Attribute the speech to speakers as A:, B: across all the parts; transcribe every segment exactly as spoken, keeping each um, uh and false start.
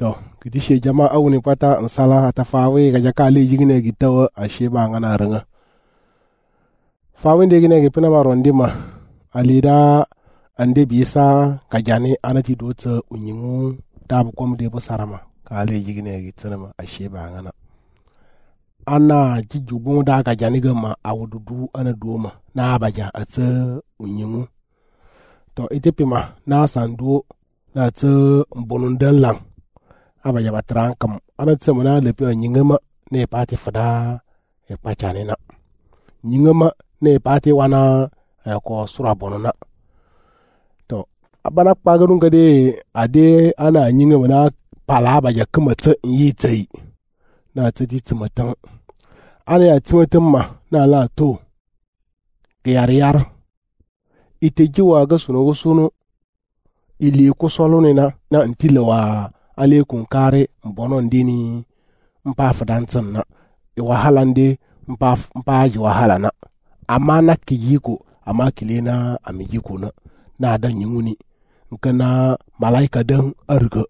A: to kiti she jama'a wuni pata an sala ta fawe ga jaka le jigne gitawa ashe ba ngana ranga fawe de gine ge pina ma rondima alida ande bisa ka jani anati dota unyimu da bu kom de bo sarama ka le jigne gitana ashe ba ngana ana jijubun da ka jani gama awududu ana doma na abaja atsa unyimu to ite pima na sando na tsa mbonundan lang abaja batran kam ana tsa mana lepi nyingama ne pati fada e pachane na nyingama ne pati wana ko sura bonona to abana pagarun gade ade ana nyingama na pala abaja kuma tsa yi tsayi na tsati tsimatan ana ya tsimatan ma na la to yar yar ite jiwa ga suno suno ili ko solo ne na na ntilewa ale kun kare mbono ndini mpa fadansan na e wahala ndi mpa mpa ji wahala na amma na kijiko amma kilena amijiko na na dan yimuni nkana malaika dan arga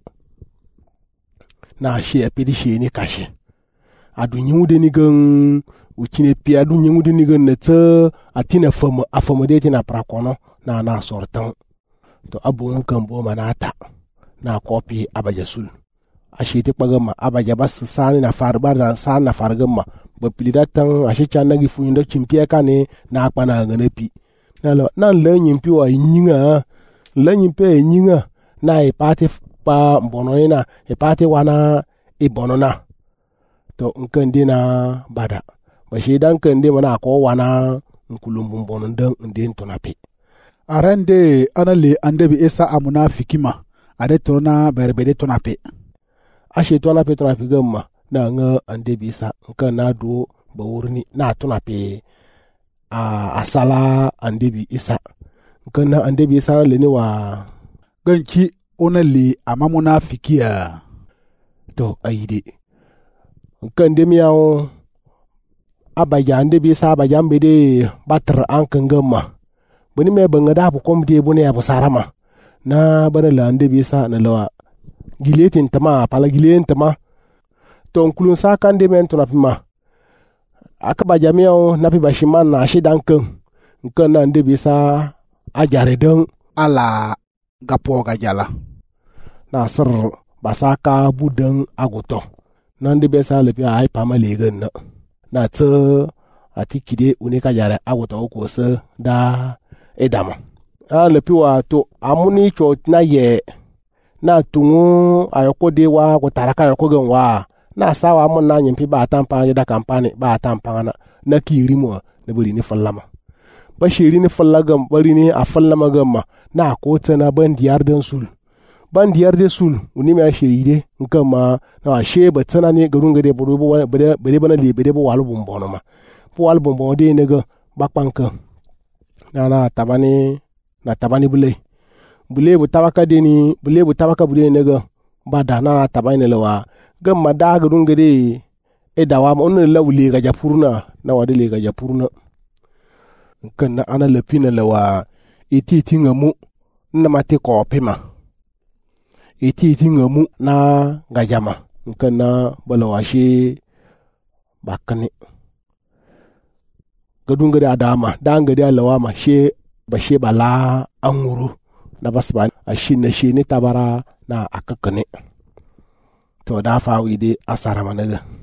A: na shi epidi shi ni kashi adunyu de ni gan uchine pi adunyu de ni gan neta atina fama afama de tina prakono na na sortan to abu kan bo manata na kopi abaja sul ashite pagama abaja bas sani na farba na sani na fargama ba pilidatan ashi chana gi fundo chimpia kane na akpana ngane pi na na le nyimpi wa nyinga le nyimpi nyinga na e pati pa mbono ina e pati wana e bonona to nkande na bada ba shi dan kande mana ko wana nkulumbun bonon dan ndin tonape
B: arande anale andebi esa amuna fikima ade tona berbede tonape
A: ashe tonape tonape gamma na nga andebi sa nka na do bawurni na tonape a asala andebi isa nka na andebi isa leni wa
B: ganki onale amamuna fikia
A: to ayide nka ndemi yawo abaja andebi sa abaja mbede batra ankan gamma bani me banga da bu kom de bune ya busarama na bana la ande bi sa na lawa giletin tama pala gilen tama ton kulun sa kan de men tona pima aka ba jami'o na pi bashiman na shi dankan nkan na ande bi sa ajare don
B: ala gapo ga jala
A: na sir basaka budan agoto na ande be sa le pi ai pama le gan na na tsa atikide unika jare agoto ko sa da edama a lepi wa to amuni cho na ye na tungu ayoko de wa ko taraka ayoko gan wa na sawa mun na nyimpi ba tampa da kampani ba tampa na na kiri mo na bari ni fallama ba shiri ni fallagam bari ni a fallama gamma na ko tsana ban diyar dan sul ban diyar de sul uni me shiri nkama na she ba tsana ne garun gade buru bere bere bana le bere bo walu bombono ma bo walu bombono de ne ga bakpanka na na tabani na tabani bule bule bu tabaka deni bule bu tabaka bule ne ga bada na na tabani ne lawa gamma da gudun gade e dawa ma on la wule ga japurna na wade le ga japurna kan na ana lepina lawa eti tingamu na mate ko pema eti tingamu na gajama kan na balawa she bakane gadun gari adama dan gari alawa ma she ba she bala anguru na basba ashin na she ne tabara na akakane to da fa wi de asara managa